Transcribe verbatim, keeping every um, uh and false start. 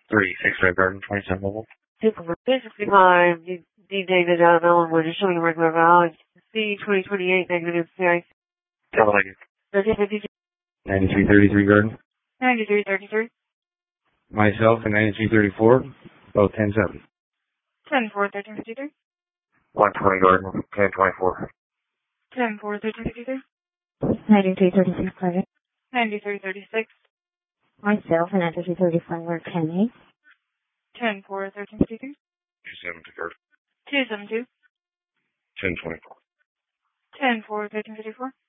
thirty-six Red Garden, twenty-seven mobile. six sixty-five, D, D David out of Ellenwood, is showing regular value. C twenty twenty-eight, negative C I. Double negative. thirteen fifty-two. ninety-three thirty-three Garden. ninety-three thirty-three. Myself and ninety-three thirty-four, both ten seven. ten four, thirteen fifty-three. one twenty Garden, ten twenty-four. ten four, thirteen fifty-three. ninety-three thirty-six Garden. ninety-three thirty-six. Myself and ninety-three thirty-four, ten eight. ten four, thirteen fifty-three. two seventy Garden. two seventy-two. ten twenty-four. ten four, thirteen fifty-four.